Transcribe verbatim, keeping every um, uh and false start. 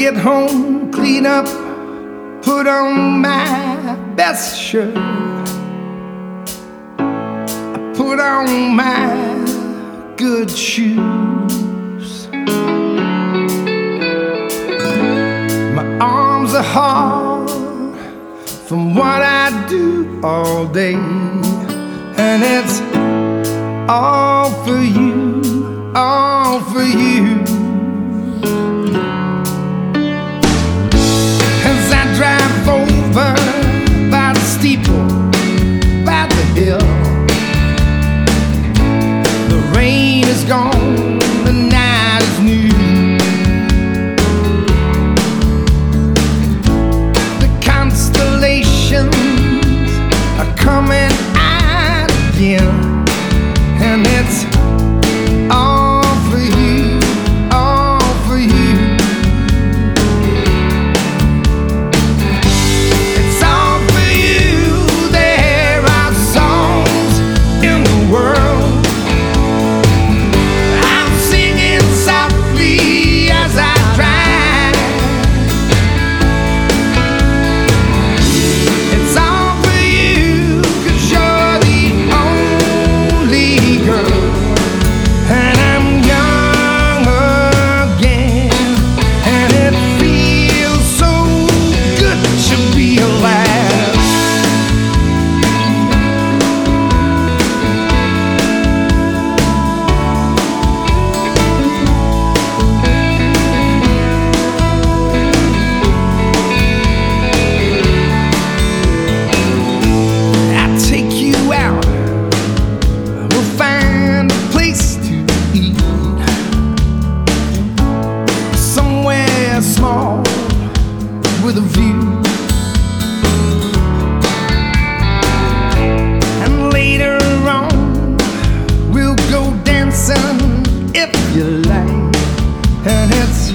get home, clean up, put on my best shirt. I put on my good shoes. My arms are hard from what I do all day, and it's all for you, all for you. As I drive over by the steeple, by the hill, the rain is gone, the night is new. The constellations are coming out again, and it's all for you, all for you. It's all for you. There are songs in the world I'm singing softly as I drive. It's all for you, 'cause you're the only girl, and I'm young again, and it feels so good to be alive. I'll take you out, we'll find a place to eat, somewhere small with a view. And later on, we'll go dancing if you like, and it's